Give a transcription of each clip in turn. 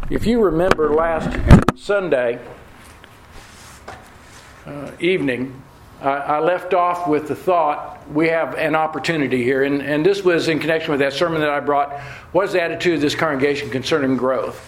If you remember last Sunday evening, I left off with the thought we have an opportunity here. And this was in connection with that sermon that I brought. What is the attitude of this congregation concerning growth?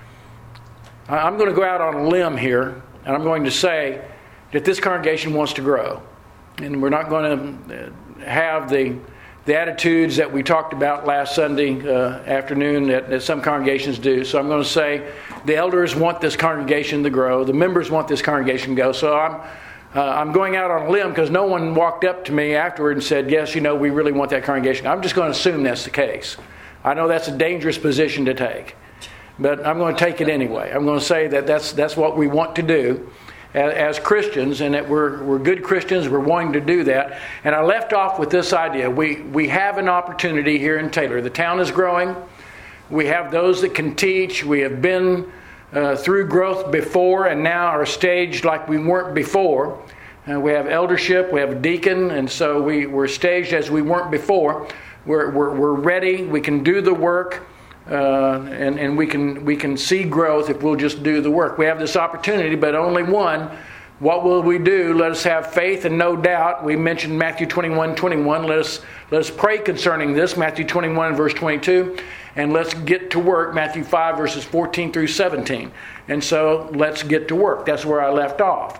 I'm going to go out on a limb here, and I'm going to say that this congregation wants to grow. And we're not going to have the attitudes that we talked about last Sunday afternoon that some congregations do. So I'm going to say the elders want this congregation to grow. The members want this congregation to go. So I'm going out on a limb because no one walked up to me afterward and said, yes, we really want that congregation. I'm just going to assume that's the case. I know that's a dangerous position to take, but I'm going to take it anyway. I'm going to say that that's what we want to do as Christians, and that we're good Christians. We're wanting to do that. And I left off with this idea. We have an opportunity here in Taylor. The town is growing. We have those that can teach. We have been through growth before and now are staged like we weren't before. We have eldership. We have a deacon. And so we're staged as we weren't before. We're ready. We can do the work. And we can see growth if we'll just do the work. We have this opportunity, but only one. What will we do? Let us have faith and no doubt. We mentioned Matthew 21:21. Let us pray concerning this, Matthew 21 verse 22. And let's get to work, Matthew 5 verses 14 through 17. And so let's get to work. That's where I left off.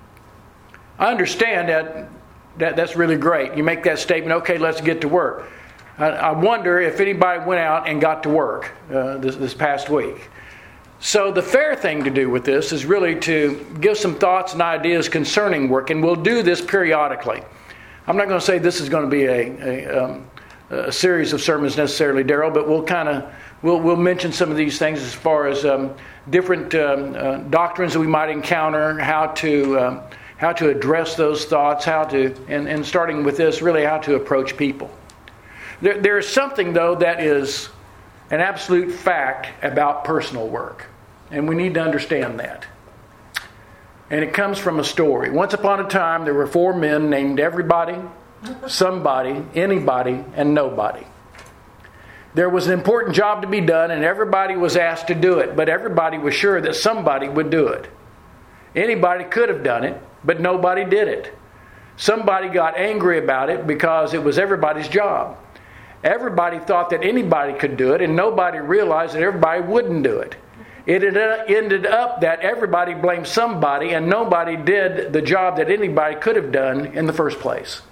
I understand that's really great. You make that statement, okay, let's get to work. I wonder if anybody went out and got to work this past week. So the fair thing to do with this is really to give some thoughts and ideas concerning work, and we'll do this periodically. I'm not going to say this is going to be a series of sermons necessarily, Daryl, but we'll mention some of these things as far as different doctrines that we might encounter, how to address those thoughts, and starting with this, really how to approach people. There is something, though, that is an absolute fact about personal work. And we need to understand that. And it comes from a story. Once upon a time, there were 4 men named everybody, somebody, anybody, and nobody. There was an important job to be done, and everybody was asked to do it. But everybody was sure that somebody would do it. Anybody could have done it, but nobody did it. Somebody got angry about it because it was everybody's job. Everybody thought that anybody could do it, and nobody realized that everybody wouldn't do it. It ended up that everybody blamed somebody, and nobody did the job that anybody could have done in the first place.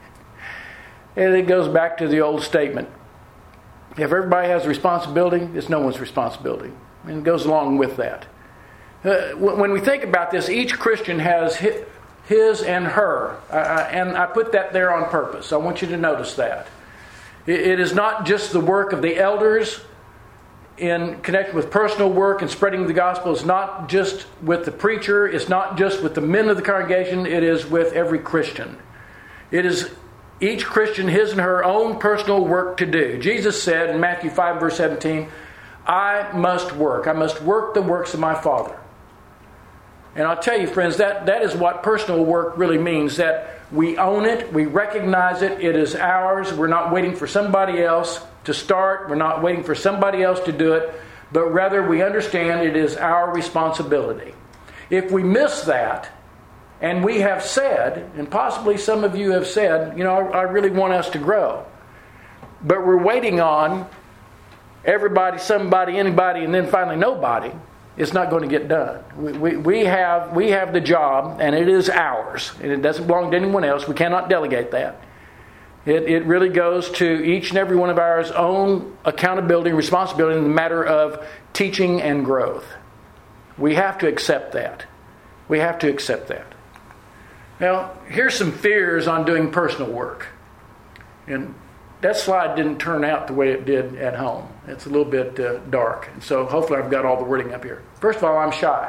And it goes back to the old statement. If everybody has a responsibility, it's no one's responsibility. And it goes along with that. When we think about this, each Christian has his and her. And I put that there on purpose. I want you to notice that. It is not just the work of the elders in connection with personal work and spreading the gospel. It's not just with the preacher. It's not just with the men of the congregation. It is with every Christian. It is each Christian his and her own personal work to do. Jesus said in Matthew 5 verse 17, I must work. I must work the works of my Father. And I'll tell you, friends, that is what personal work really means, that we own it, we recognize it, it is ours. We're not waiting for somebody else to start. We're not waiting for somebody else to do it, but rather we understand it is our responsibility. If we miss that, and we have said, and possibly some of you have said, I really want us to grow, but we're waiting on everybody, somebody, anybody, and then finally nobody, it's not going to get done. We have the job, and it is ours, and it doesn't belong to anyone else. We cannot delegate that. It really goes to each and every one of ours own accountability and responsibility in the matter of teaching and growth. We have to accept that. We have to accept that. Now, here's some fears on doing personal work. And that slide didn't turn out the way it did at home. It's a little bit dark. And so hopefully I've got all the wording up here. First of all, I'm shy.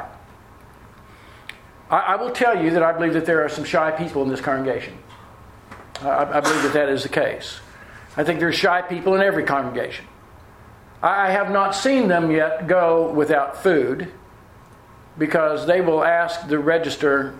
I will tell you that I believe that there are some shy people in this congregation. I believe that is the case. I think there's shy people in every congregation. I have not seen them yet go without food, because they will ask the register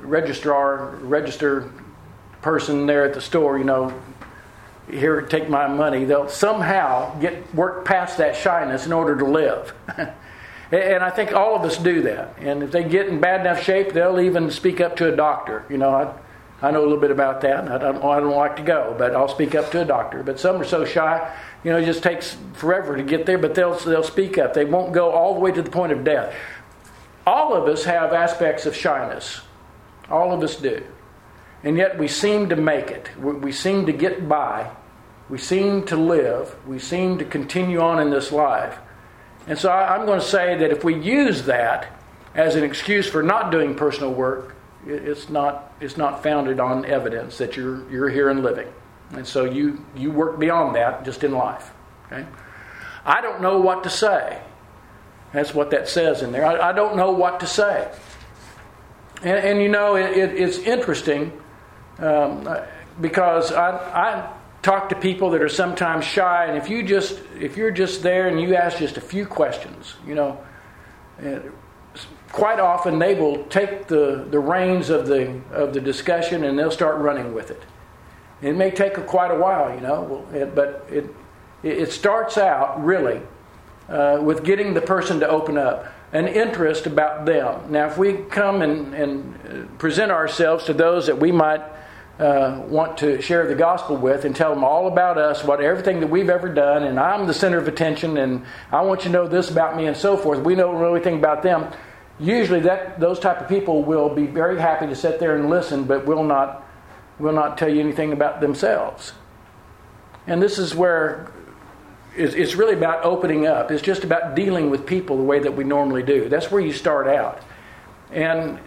person there at the store, here, take my money. They'll somehow work past that shyness in order to live. And I think all of us do that. And if they get in bad enough shape, they'll even speak up to a doctor. You know, I know a little bit about that. I don't like to go, but I'll speak up to a doctor. But some are so shy, you know, it just takes forever to get there, but they'll speak up. They won't go all the way to the point of death. All of us have aspects of shyness. All of us do. And yet we seem to make it. We seem to get by. We seem to live. We seem to continue on in this life. And so I'm going to say that if we use that as an excuse for not doing personal work, it's not founded on evidence that you're here and living. And so you work beyond that just in life. Okay? I don't know what to say. That's what that says in there. I don't know what to say. And you know, it's interesting because I talk to people that are sometimes shy, and if you're just there and you ask just a few questions, you know, quite often they will take the reins of the discussion and they'll start running with it. It may take quite a while, you know, but it starts out really with getting the person to open up, an interest about them. Now, if we come and present ourselves to those that we might want to share the gospel with and tell them all about us, everything that we've ever done, and I'm the center of attention, and I want you to know this about me and so forth. We don't know anything about them. Usually those type of people will be very happy to sit there and listen, but will not tell you anything about themselves. And this is where it's really about opening up. It's just about dealing with people the way that we normally do. That's where you start out. And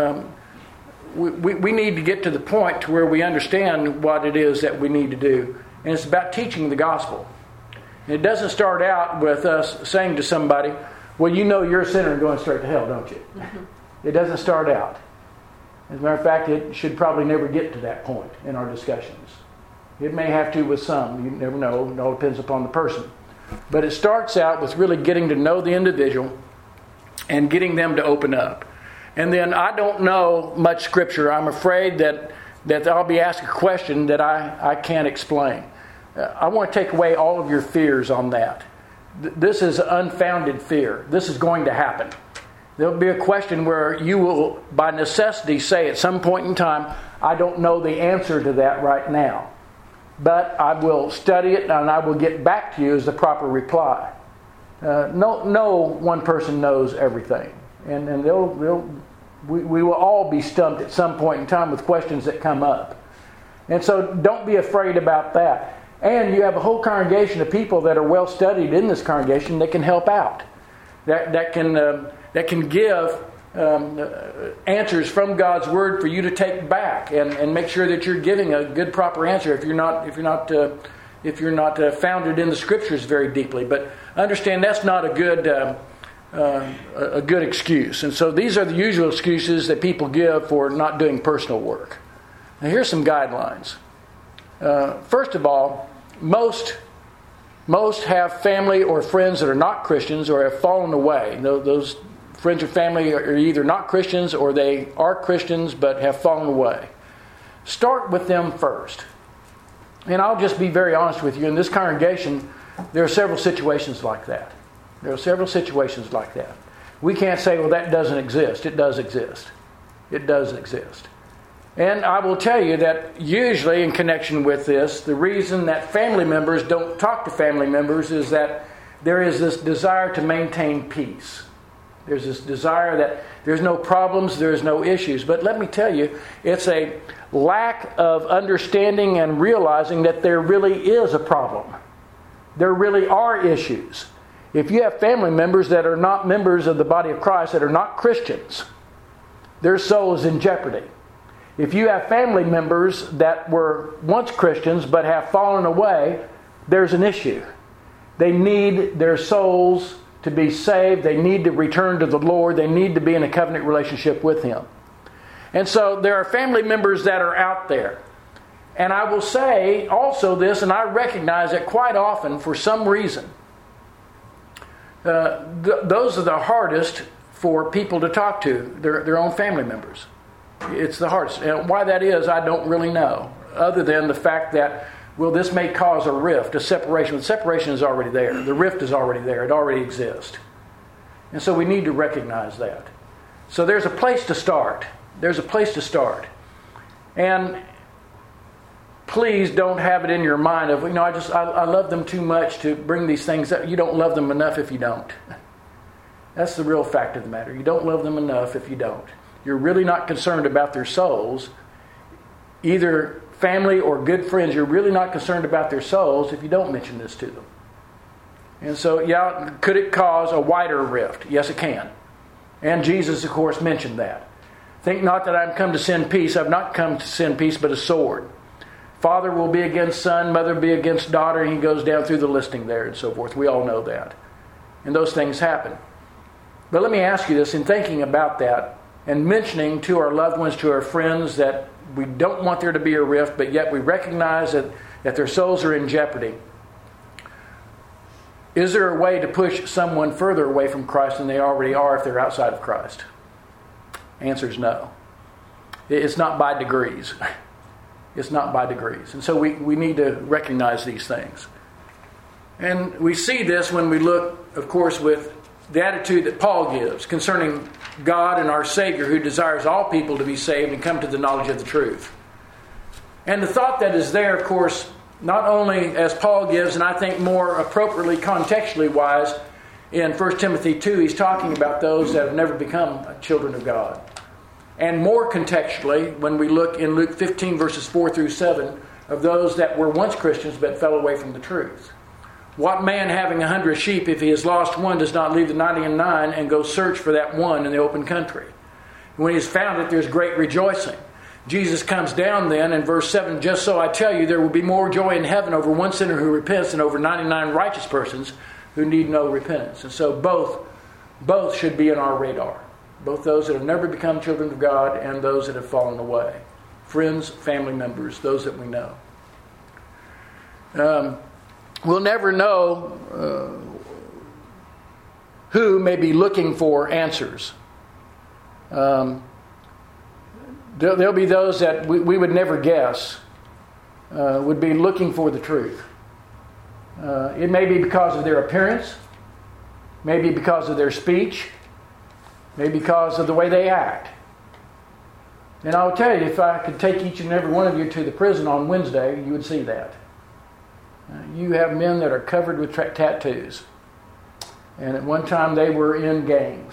we need to get to the point to where we understand what it is that we need to do. And it's about teaching the gospel. And it doesn't start out with us saying to somebody, well, you know you're a sinner and going straight to hell, don't you? Mm-hmm. It doesn't start out. As a matter of fact, it should probably never get to that point in our discussions. It may have to with some. You never know. It all depends upon the person. But it starts out with really getting to know the individual and getting them to open up. And then I don't know much Scripture. I'm afraid that I'll be asked a question that I can't explain. I want to take away all of your fears on that. This is unfounded fear. This is going to happen. There'll be a question where you will, by necessity, say at some point in time, I don't know the answer to that right now. But I will study it and I will get back to you as the proper reply. No one person knows everything. And we will all be stumped at some point in time with questions that come up. And so don't be afraid about that. And you have a whole congregation of people that are well studied in this congregation that can help out. That can give answers from God's Word for you to take back and make sure that you're giving a good proper answer if you're not founded in the Scriptures very deeply. But understand that's not a good excuse. And so these are the usual excuses that people give for not doing personal work. Now here's some guidelines. First of all, most have family or friends that are not Christians or have fallen away. Those friends or family are either not Christians or they are Christians but have fallen away. Start with them first. And I'll just be very honest with you. In this congregation, there are several situations like that. We can't say, well, that doesn't exist. It does exist. It does exist. And I will tell you that usually in connection with this, the reason that family members don't talk to family members is that there is this desire to maintain peace. There's this desire that there's no problems, there's no issues. But let me tell you, it's a lack of understanding and realizing that there really is a problem. There really are issues. If you have family members that are not members of the body of Christ, that are not Christians, their soul is in jeopardy. If you have family members that were once Christians but have fallen away, there's an issue. They need their souls to be saved. They need to return to the Lord. They need to be in a covenant relationship with Him. And so there are family members that are out there. And I will say also this, and I recognize that quite often for some reason, those are the hardest for people to talk to, their own family members. It's the hardest. And why that is, I don't really know. Other than the fact that, well, this may cause a rift, a separation. The separation is already there. The rift is already there. It already exists. And so we need to recognize that. So there's a place to start. There's a place to start. And please don't have it in your mind of, I love them too much to bring these things up. You don't love them enough if you don't. That's the real fact of the matter. You don't love them enough if you don't. You're really not concerned about their souls. Either family or good friends, you're really not concerned about their souls if you don't mention this to them. And so, could it cause a wider rift? Yes, it can. And Jesus, of course, mentioned that. Think not that I've come to send peace. I've not come to send peace, but a sword. Father will be against son, mother be against daughter. And he goes down through the listing there and so forth. We all know that. And those things happen. But let me ask you this, in thinking about that and mentioning to our loved ones, to our friends, that we don't want there to be a rift, but yet we recognize that their souls are in jeopardy. Is there a way to push someone further away from Christ than they already are if they're outside of Christ? Answer is no. It's not by degrees. It's not by degrees. And so we need to recognize these things. And we see this when we look, of course, with the attitude that Paul gives concerning God and our Savior, who desires all people to be saved and come to the knowledge of the truth. And the thought that is there, of course, not only as Paul gives, and I think more appropriately contextually wise, in 1 Timothy 2, he's talking about those that have never become children of God. And more contextually, when we look in Luke 15, verses 4 through 7, of those that were once Christians but fell away from the truth. What man having 100 sheep, if he has lost one, does not leave the 99 and go search for that one in the open country? When he has found it, there's great rejoicing. Jesus comes down then in verse 7, just so I tell you, there will be more joy in heaven over one sinner who repents than over 99 righteous persons who need no repentance. And so both should be in our radar. Both those that have never become children of God and those that have fallen away. Friends, family members, those that we know. We'll never know who may be looking for answers. There'll be those that we would never guess would be looking for the truth. It may be because of their appearance, maybe because of their speech, maybe because of the way they act. And I'll tell you, if I could take each and every one of you to the prison on Wednesday, you would see that. You have men that are covered with tattoos. And at one time they were in gangs.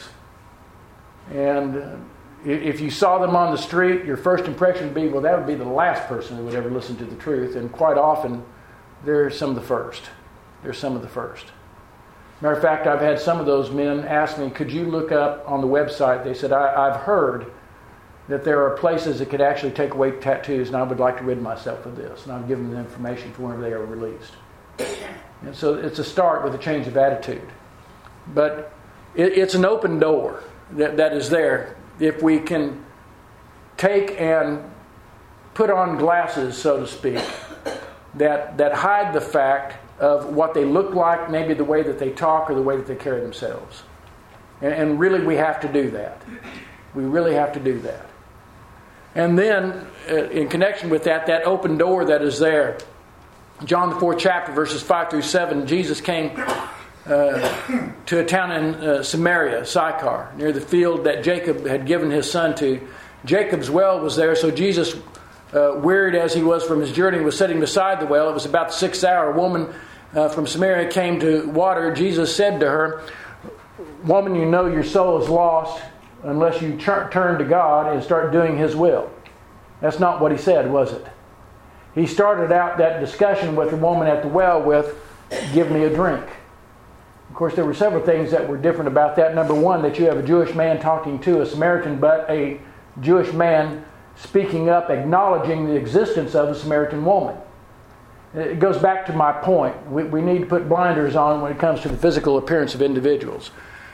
And if you saw them on the street, your first impression would be, well, that would be the last person who would ever listen to the truth. And quite often, they're some of the first. They're some of the first. Matter of fact, I've had some of those men ask me, could you look up on the website? They said, I've heard that there are places that could actually take away tattoos, and I would like to rid myself of this. And I've given them the information for whenever they are released. And so it's a start with a change of attitude. But it's an open door that is there. If we can take and put on glasses, so to speak, that hide the fact of what they look like, maybe the way that they talk or the way that they carry themselves. And really we have to do that. We really have to do that. And then, in connection with that open door that is there, John the 4th chapter, verses 5 through 7, Jesus came to a town in Samaria, Sychar, near the field that Jacob had given his son to. Jacob's well was there, so Jesus, wearied as he was from his journey, was sitting beside the well. It was about the 6th hour. A woman from Samaria came to water. Jesus said to her, "Woman, you know your soul is lost unless you turn to God and start doing His will." That's not what he said, was it? He started out that discussion with the woman at the well with, "Give me a drink." Of course, there were several things that were different about that. Number one, that you have a Jewish man talking to a Samaritan, but a Jewish man speaking up, acknowledging the existence of a Samaritan woman. It goes back to my point. We need to put blinders on when it comes to the physical appearance of individuals.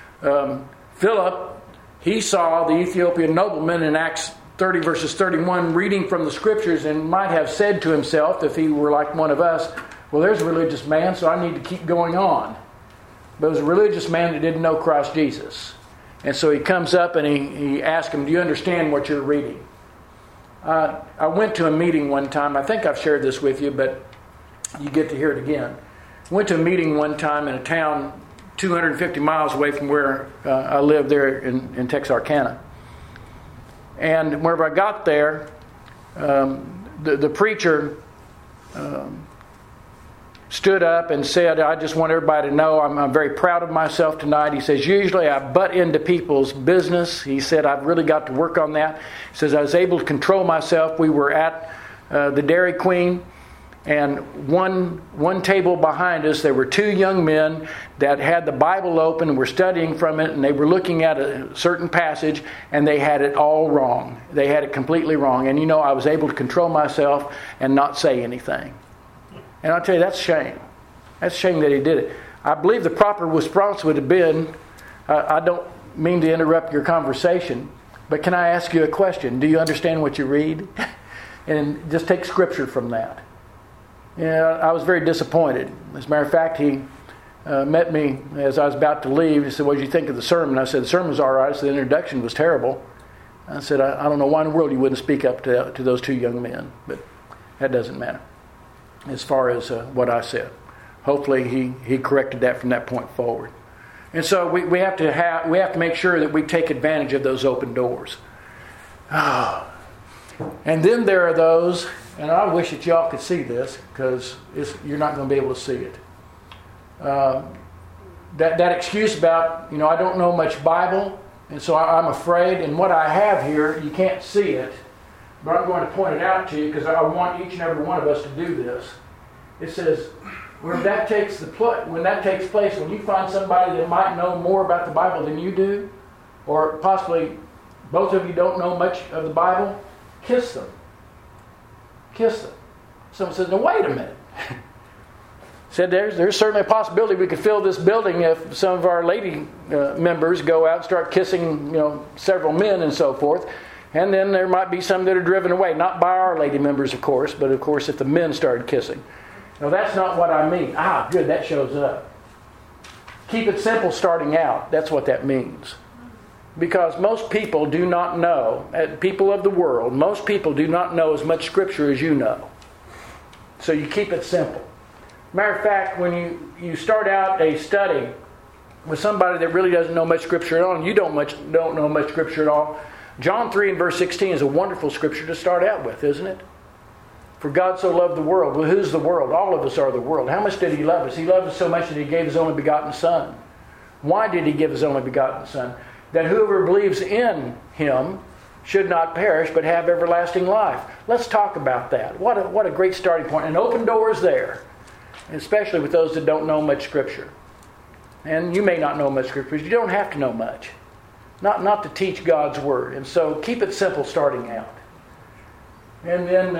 Philip, he saw the Ethiopian nobleman in Acts 30 verses 31 reading from the scriptures and might have said to himself, if he were like one of us, well, there's a religious man, so I need to keep going on. But it was a religious man that didn't know Christ Jesus. And so he comes up and he asks him, "Do you understand what you're reading?" I went to a meeting one time. I think I've shared this with you, but you get to hear it again. I went to a meeting one time in a town 250 miles away from where I live there in Texarkana. And whenever I got there, the preacher stood up and said, I just want everybody to know I'm very proud of myself tonight. He says, usually I butt into people's business. He said, I've really got to work on that. He says, I was able to control myself. We were at the Dairy Queen, and one table behind us, there were two young men that had the Bible open and were studying from it, and they were looking at a certain passage, and they had it all wrong. They had it completely wrong. And I was able to control myself and not say anything. And I'll tell you, that's a shame. That's a shame that he did it. I believe the proper response would have been, I don't mean to interrupt your conversation, but can I ask you a question? Do you understand what you read? And just take scripture from that. I was very disappointed. As a matter of fact, he met me as I was about to leave. He said, what did you think of the sermon? I said, the sermon was all right. I said, the introduction was terrible. I said, I don't know why in the world you wouldn't speak up to those two young men, but that doesn't matter as far as what I said. Hopefully he corrected that from that point forward. And so we have to make sure that we take advantage of those open doors. And then there are those, and I wish that y'all could see this, because you're not going to be able to see it. That excuse about, I don't know much Bible, and so I'm afraid, and what I have here, you can't see it, but I'm going to point it out to you because I want each and every one of us to do this. It says, when that takes place, when you find somebody that might know more about the Bible than you do, or possibly both of you don't know much of the Bible, kiss them. Kiss them. Someone says, now wait a minute. Said there's certainly a possibility we could fill this building if some of our lady members go out and start kissing, several men and so forth. And then there might be some that are driven away, not by our lady members, of course, but of course if the men started kissing. No, that's not what I mean. Good, that shows up. Keep it simple starting out. That's what that means. Because most people do not know, people of the world, most people do not know as much Scripture as you know. So you keep it simple. Matter of fact, when you start out a study with somebody that really doesn't know much Scripture at all, and you don't know much Scripture at all, John 3 and verse 16 is a wonderful Scripture to start out with, isn't it? For God so loved the world. Well, who's the world? All of us are the world. How much did He love us? He loved us so much that He gave His only begotten Son. Why did He give His only begotten Son? That whoever believes in Him should not perish but have everlasting life. Let's talk about that. What a great starting point. And open doors there, especially with those that don't know much Scripture. And you may not know much Scripture, but you don't have to know much. Not to teach God's Word. And so keep it simple starting out. And then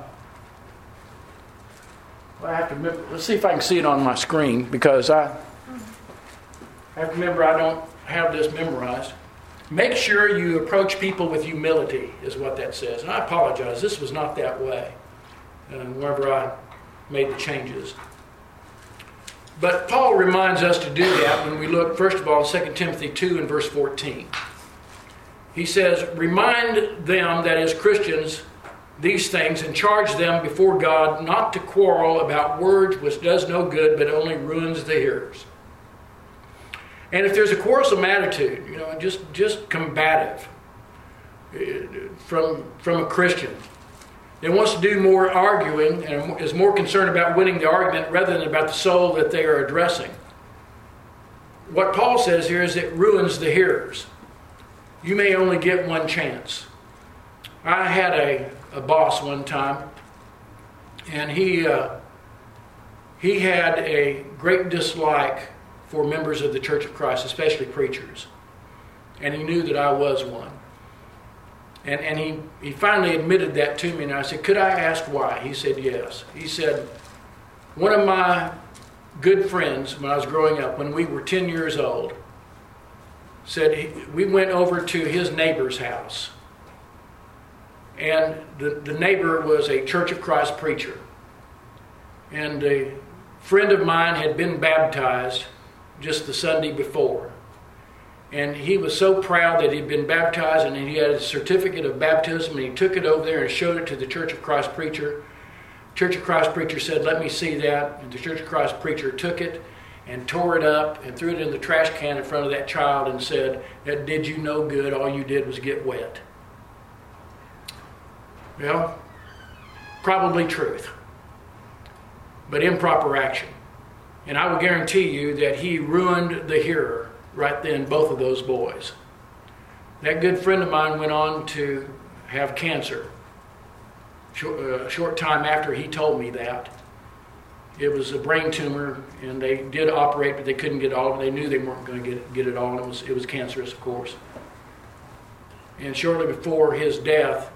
I have to remember, let's see if I can see it on my screen, because I have to remember I don't have this memorized. Make sure you approach people with humility is what that says. And I apologize, this was not that way whenever I made the changes. But Paul reminds us to do that when we look, first of all, 2 Timothy 2 and verse 14. He says, remind them that as Christians, these things, and charge them before God not to quarrel about words which does no good, but only ruins the hearers. And if there's a quarrelsome attitude, just combative from a Christian that wants to do more arguing and is more concerned about winning the argument rather than about the soul that they are addressing, what Paul says here is it ruins the hearers. You may only get one chance. I had a boss one time, and he had a great dislike for members of the Church of Christ, especially preachers. And he knew that I was one. And he finally admitted that to me, and I said, could I ask why? He said, yes. He said, one of my good friends when I was growing up, when we were 10 years old, said we went over to his neighbor's house. And the neighbor was a Church of Christ preacher. And a friend of mine had been baptized just the Sunday before. And he was so proud that he'd been baptized, and he had a certificate of baptism, and he took it over there and showed it to the Church of Christ preacher. Church of Christ preacher said, let me see that. And the Church of Christ preacher took it, and tore it up and threw it in the trash can in front of that child and said, "That did you no good, all you did was get wet." Well, probably truth, but improper action. And I will guarantee you that he ruined the hearer right then, both of those boys. That good friend of mine went on to have cancer a short time after he told me that. It was a brain tumor, and they did operate, but they couldn't get all of it. They knew they weren't going to get it all, and it was cancerous, of course. And shortly before his death,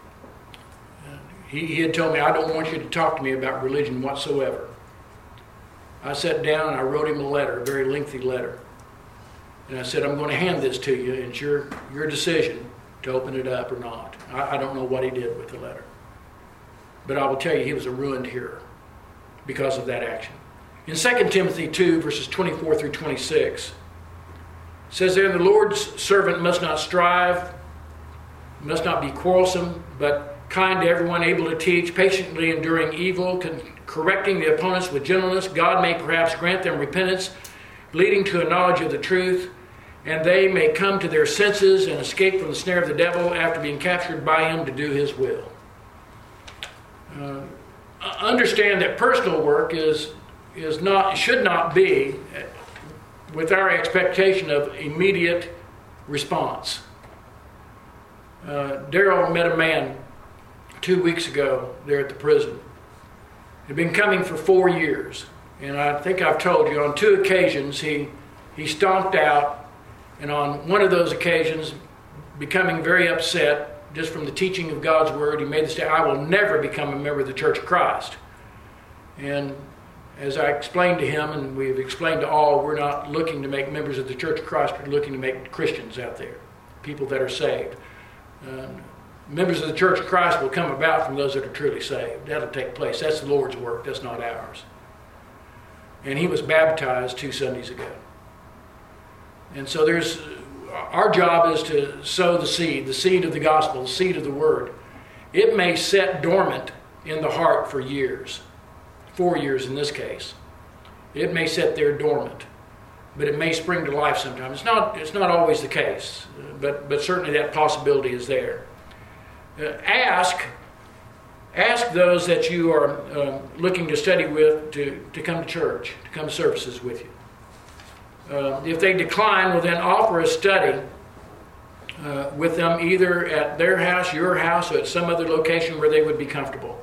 he had told me, "I don't want you to talk to me about religion whatsoever." I sat down and I wrote him a letter, a very lengthy letter. And I said, "I'm going to hand this to you, and it's your decision to open it up or not." I don't know what he did with the letter. But I will tell you, he was a ruined hearer because of that action. In 2 Timothy 2, verses 24 through 26, it says there, "The Lord's servant must not strive, must not be quarrelsome, but kind to everyone, able to teach, patiently enduring evil, correcting the opponents with gentleness. God may perhaps grant them repentance, leading to a knowledge of the truth, and they may come to their senses and escape from the snare of the devil after being captured by him to do his will." Understand that personal work should not be with our expectation of immediate response. Daryl met a man 2 weeks ago there at the prison. He'd been coming for 4 years, and I think I've told you on 2 occasions he stomped out, and on one of those occasions, becoming very upset just from the teaching of God's word, he made the statement, "I will never become a member of the Church of Christ." And as I explained to him, and we've explained to all, we're not looking to make members of the Church of Christ, we're looking to make Christians out there, people that are saved. Members of the Church of Christ will come about from those that are truly saved. That'll take place. That's the Lord's work. That's not ours. And he was baptized 2 Sundays ago. And so our job is to sow the seed of the gospel, the seed of the word. It may sit dormant in the heart for years, 4 years in this case. It may sit there dormant, but it may spring to life sometime. It's not always the case, but certainly that possibility is there. Ask those that you are looking to study with to come to church, to come to services with you. If they decline, well then offer a study with them either at their house, your house, or at some other location where they would be comfortable.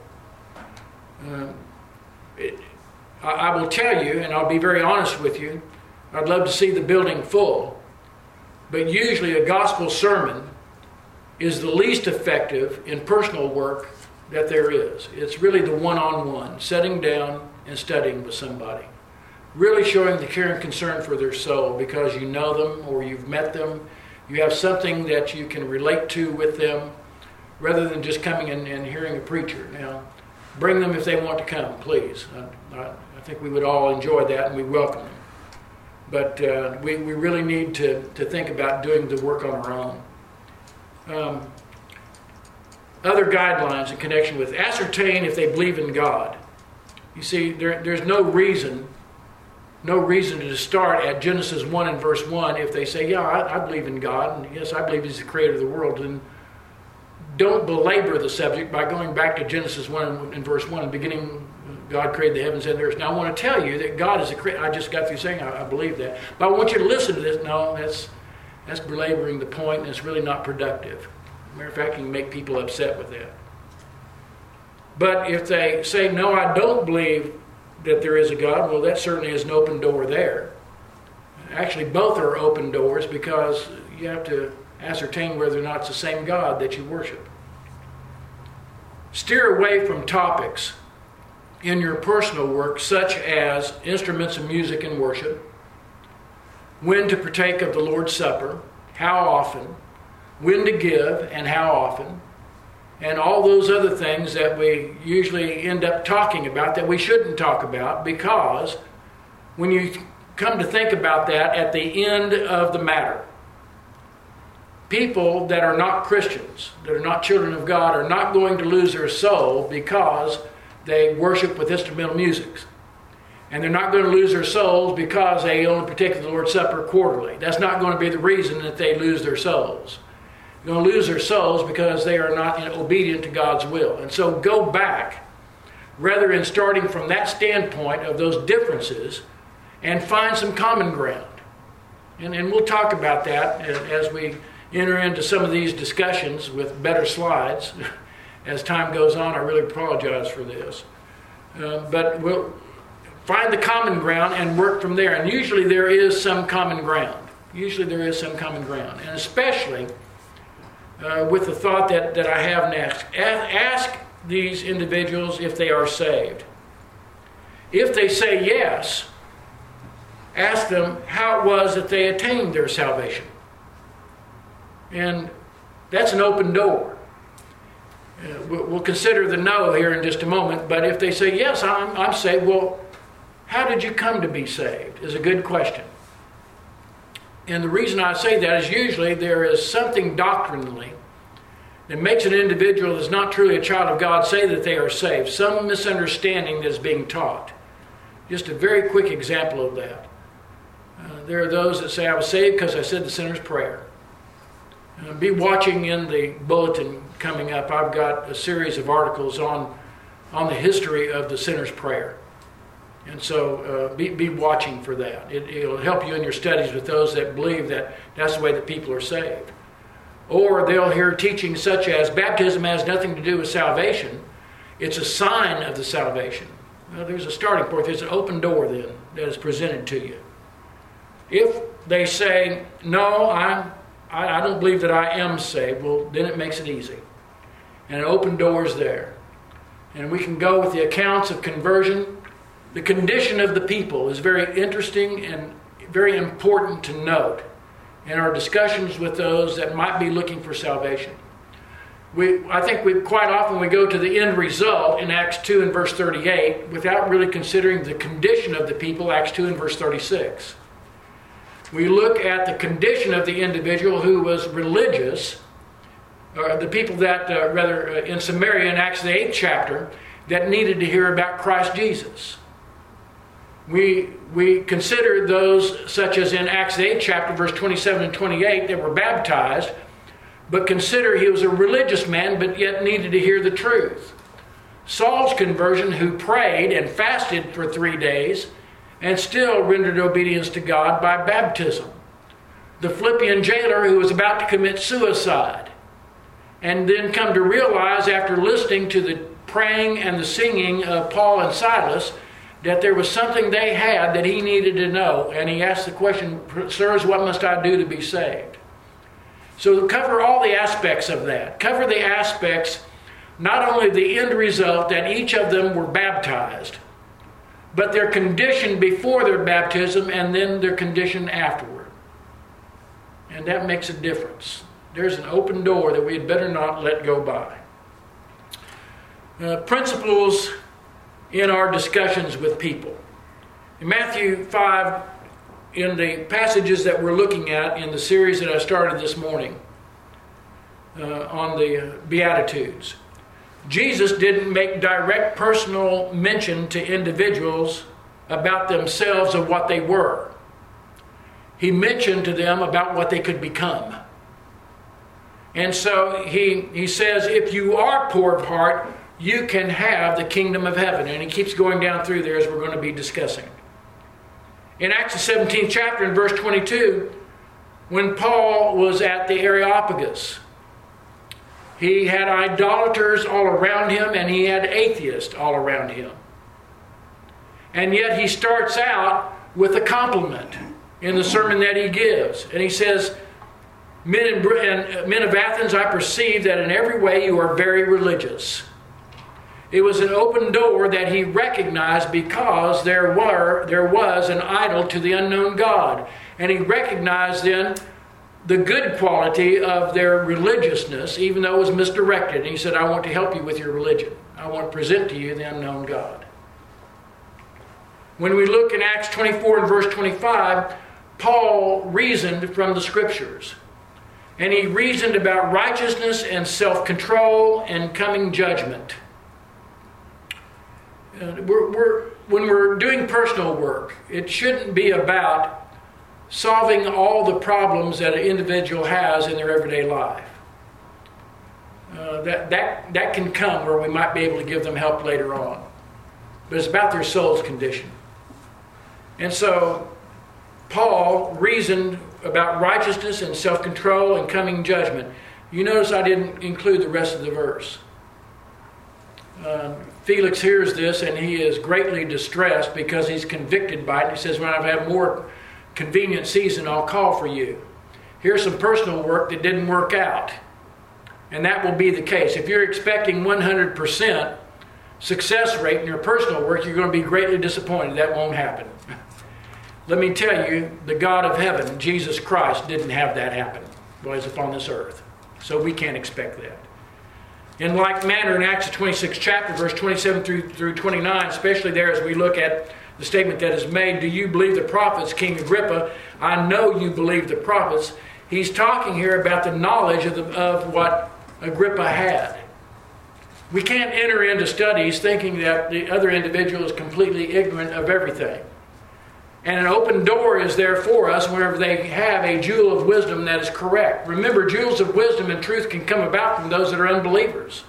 I will tell you, and I'll be very honest with you, I'd love to see the building full, but usually a gospel sermon is the least effective in personal work that there is. It's really the one-on-one, sitting down and studying with somebody. Really showing the care and concern for their soul because you know them or you've met them. You have something that you can relate to with them rather than just coming and hearing a preacher. Now, bring them if they want to come, please. I think we would all enjoy that and we welcome them. But we really need to think about doing the work on our own. Other guidelines in connection with ascertain if they believe in God. You see, there's no reason to start at Genesis 1 and verse 1 if they say, "Yeah, I believe in God, and yes, I believe He's the creator of the world." And don't belabor the subject by going back to Genesis 1 and verse 1, beginning, God created the heavens and the earth. Now, I want to tell you that God is a creator. I just got through saying I believe that. But I want you to listen to this. No, that's belaboring the point, and it's really not productive. Matter of fact, you can make people upset with that. But if they say, "No, I don't believe that there is a God," well, that certainly is an open door there. Actually, both are open doors because you have to ascertain whether or not it's the same God that you worship. Steer away from topics in your personal work such as instruments of music and worship, when to partake of the Lord's Supper, how often, when to give and how often, and all those other things that we usually end up talking about that we shouldn't talk about, because when you come to think about that at the end of the matter, people that are not Christians, that are not children of God, are not going to lose their soul because they worship with instrumental music. And they're not going to lose their souls because they only partake of the Lord's Supper quarterly. That's not going to be the reason that they lose their souls. They're going to lose their souls because they are not obedient to God's will. And so go back, rather than starting from that standpoint of those differences, and find some common ground. And we'll talk about that as we enter into some of these discussions with better slides. As time goes on, I really apologize for this. But we'll find the common ground and work from there. And usually there is some common ground. And especially with the thought that I have next. Ask these individuals if they are saved. If they say yes, ask them how it was that they attained their salvation. And that's an open door. We'll consider the no here in just a moment, but if they say, yes, I'm saved, well, how did you come to be saved? Is a good question. And the reason I say that is usually there is something doctrinally that makes an individual that's not truly a child of God say that they are saved. Some misunderstanding that is being taught. Just a very quick example of that. There are those that say, I was saved because I said the sinner's prayer. Be watching in the bulletin coming up. I've got a series of articles on the history of the sinner's prayer. And so be watching for that. It'll help you in your studies with those that believe that that's the way that people are saved. Or they'll hear teaching such as baptism has nothing to do with salvation. It's a sign of the salvation. Well, there's a starting point. There's an open door then that is presented to you. If they say, no, I don't believe that I am saved, well, then it makes it easy. And an open door is there. And we can go with the accounts of conversion. The condition of the people is very interesting and very important to note in our discussions with those that might be looking for salvation. I think we quite often we go to the end result in Acts 2 and verse 38 without really considering the condition of the people, Acts 2 and verse 36. We look at the condition of the individual who was religious, or the people that, in Samaria in Acts the 8th chapter, that needed to hear about Christ Jesus. We consider those such as in Acts the 8th chapter, verse 27 and 28, that were baptized, but consider he was a religious man, but yet needed to hear the truth. Saul's conversion, who prayed and fasted for 3 days, and still rendered obedience to God by baptism. The Philippian jailer who was about to commit suicide, and then come to realize after listening to the praying and the singing of Paul and Silas that there was something they had that he needed to know. And he asked the question, sirs, what must I do to be saved? So cover all the aspects of that. Cover the aspects, not only the end result that each of them were baptized, but their condition before their baptism and then their condition afterward. And that makes a difference. There's an open door that we had better not let go by. Principles in our discussions with people. In Matthew 5, in the passages that we're looking at in the series that I started this morning on the Beatitudes, Jesus didn't make direct personal mention to individuals about themselves of what they were. He mentioned to them about what they could become. And so he says, if you are poor of heart, you can have the kingdom of heaven. And he keeps going down through there as we're going to be discussing. In Acts the 17th chapter in verse 22, when Paul was at the Areopagus, he had idolaters all around him and he had atheists all around him. And yet he starts out with a compliment in the sermon that he gives. And he says, Men of Athens, I perceive that in every way you are very religious. It was an open door that he recognized because there was an idol to the unknown God. And he recognized then the good quality of their religiousness, even though it was misdirected. And he said, I want to help you with your religion. I want to present to you the unknown God. When we look in Acts 24 and verse 25, Paul reasoned from the Scriptures. And he reasoned about righteousness and we when we're doing personal work, it shouldn't be about solving all the problems that an individual has in their everyday life. That can come where we might be able to give them help later on. But it's about their soul's condition. And so Paul reasoned about righteousness and self-control and coming judgment. You notice I didn't include the rest of the verse. Felix hears this and he is greatly distressed because he's convicted by it. He says, when I've had more convenient season, I'll call for you. Here's some personal work that didn't work out. And that will be the case. If you're expecting 100% success rate in your personal work, you're going to be greatly disappointed. That won't happen. Let me tell you, the God of heaven, Jesus Christ, didn't have that happen while he's upon this earth. So we can't expect that. In like manner, in Acts 26 chapter, verse 27 through 29, especially there as we look at the statement that is made, do you believe the prophets, King Agrippa? I know you believe the prophets. He's talking here about the knowledge of what Agrippa had. We can't enter into studies thinking that the other individual is completely ignorant of everything. And an open door is there for us whenever they have a jewel of wisdom that is correct. Remember, jewels of wisdom and truth can come about from those that are unbelievers.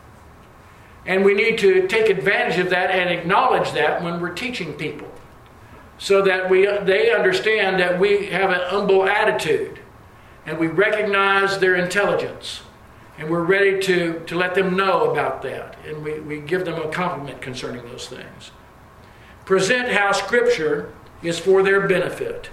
And we need to take advantage of that and acknowledge that when we're teaching people. So that they understand that we have an humble attitude. And we recognize their intelligence. And we're ready to let them know about that. And we give them a compliment concerning those things. Present how Scripture is for their benefit.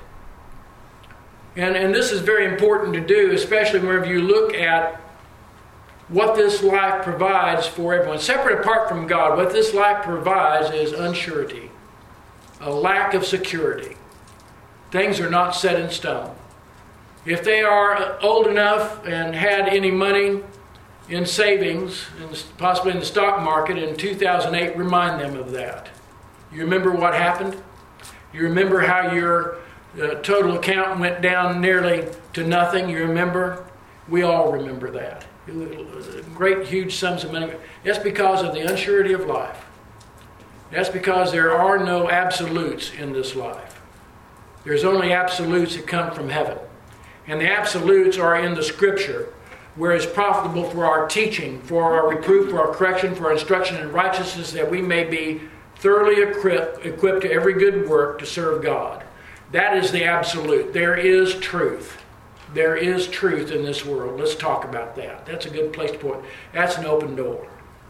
And this is very important to do, especially whenever you look at what this life provides for everyone. Separate apart from God, what this life provides is unsurety, a lack of security. Things are not set in stone. If they are old enough and had any money in savings, and possibly in the stock market in 2008, remind them of that. You remember what happened? You remember how your total account went down nearly to nothing? You remember? We all remember that. Great, huge sums of money. That's because of the unsurety of life. That's because there are no absolutes in this life. There's only absolutes that come from heaven. And the absolutes are in the Scripture, where it's profitable for our teaching, for our reproof, for our correction, for our instruction in righteousness, that we may be thoroughly equipped to every good work to serve God. That is the absolute. There is truth. There is truth in this world. Let's talk about that. That's a good place to put it. That's an open door.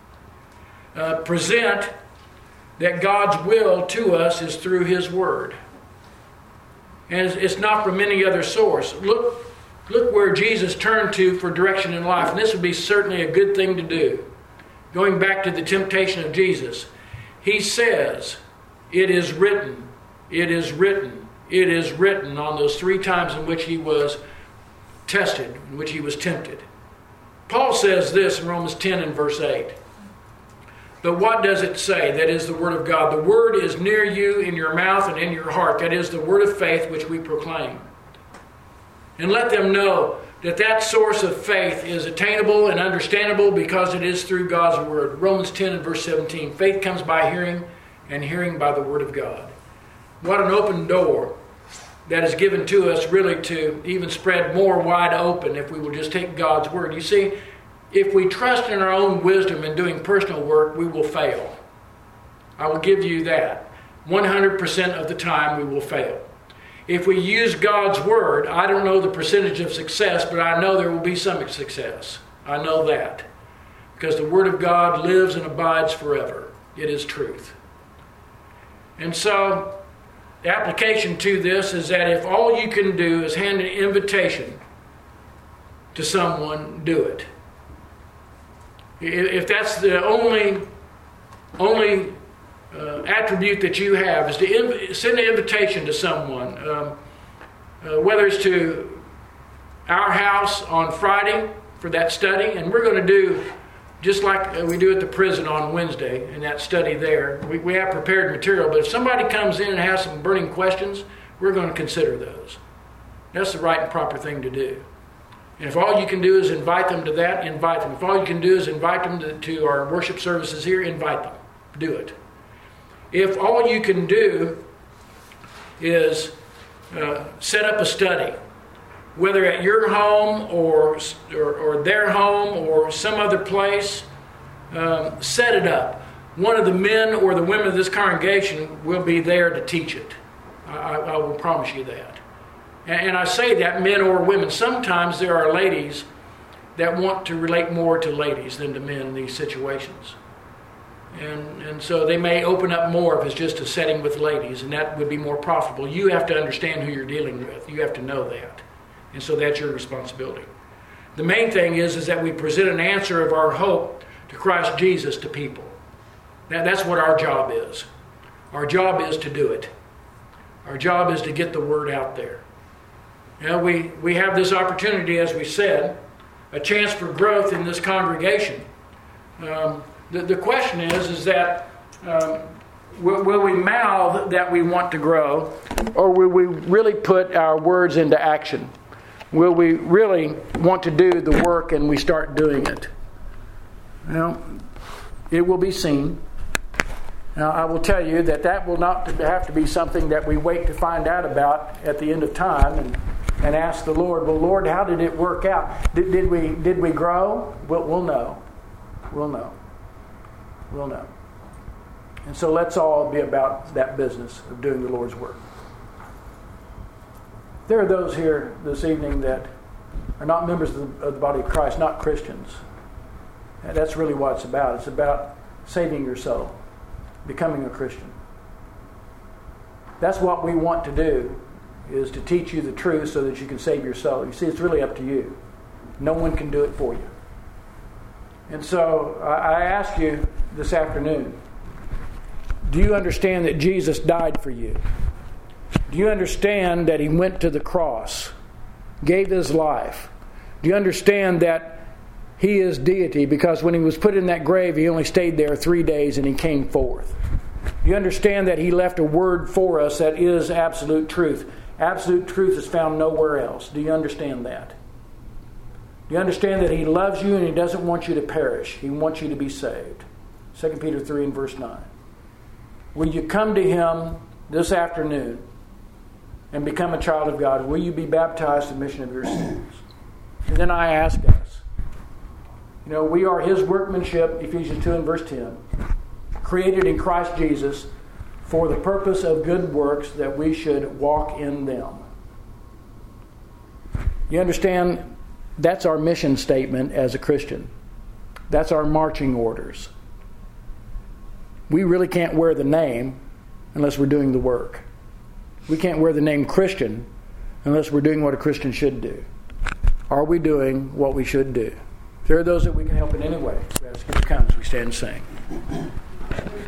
Present that God's will to us is through His Word. And it's not from any other source. Look where Jesus turned to for direction in life. And this would be certainly a good thing to do. Going back to the temptation of Jesus. He says, it is written, it is written, it is written on those 3 times in which he was tested, in which he was tempted. Paul says this in Romans 10 and verse 8. But what does it say? That is the Word of God. The Word is near you in your mouth and in your heart. That is the Word of faith which we proclaim. And let them know that that source of faith is attainable and understandable because it is through God's Word. Romans 10 and verse 17. Faith comes by hearing, and hearing by the Word of God. What an open door that is given to us, really to even spread more wide open if we will just take God's Word. You see, if we trust in our own wisdom in doing personal work, we will fail. I will give you that. 100% of the time we will fail. If we use God's Word, I don't know the percentage of success, but I know there will be some success. I know that. Because the Word of God lives and abides forever. It is truth. And so, the application to this is that if all you can do is hand an invitation to someone, do it. If that's the only attribute that you have, is to send an invitation to someone, whether it's to our house on Friday for that study, and we're going to do just like we do at the prison on Wednesday in that study there. We have prepared material, but if somebody comes in and has some burning questions, we're going to consider those. That's the right and proper thing to do. And if all you can do is invite them to that, invite them. If all you can do is invite them to our worship services here, invite them. Do it. if all you can do is set up a study, whether at your home or their home or some other place, set it up. One of the men or the women of this congregation will be there to teach it. I will promise you that. And I say that, men or women. Sometimes there are ladies that want to relate more to ladies than to men in these situations. And so they may open up more if it's just a setting with ladies, and that would be more profitable. You have to understand who you're dealing with. You have to know that. And so that's your responsibility. The main thing is that we present an answer of our hope to Christ Jesus to people. Now, that's what our job is. Our job is to do it. Our job is to get the word out there. You know, we have this opportunity, as we said, a chance for growth in this congregation. The question is that will we mouth that we want to grow, or will we really put our words into action? Will we really want to do the work and we start doing it? Well, it will be seen. Now, I will tell you that will not have to be something that we wait to find out about at the end of time and ask the Lord, well, Lord, how did it work out? Did we grow? We'll know. We'll know. We'll know. And so let's all be about that business of doing the Lord's work. There are those here this evening that are not members of the body of Christ, not Christians. And that's really what it's about. It's about saving your soul, becoming a Christian. That's what we want to do, is to teach you the truth so that you can save your soul. You see, it's really up to you. No one can do it for you. And so I ask you this afternoon, do you understand that Jesus died for you? Do you understand that He went to the cross, gave His life? Do you understand that He is deity, because when He was put in that grave, He only stayed there 3 days and He came forth? Do you understand that He left a word for us that is absolute truth? Absolute truth is found nowhere else. Do you understand that? Do you understand that He loves you and He doesn't want you to perish? He wants you to be saved. 2 Peter 3 and verse 9. Will you come to Him this afternoon and become a child of God? Will you be baptized in the remission of your sins? And then I ask us, we are His workmanship, Ephesians 2 and verse 10, created in Christ Jesus for the purpose of good works, that we should walk in them. You understand, that's our mission statement as a Christian. That's our marching orders. We really can't wear the name unless we're doing the work. We can't wear the name Christian unless we're doing what a Christian should do. Are we doing what we should do? There are those that we can help in any way. As it comes, we stand and sing.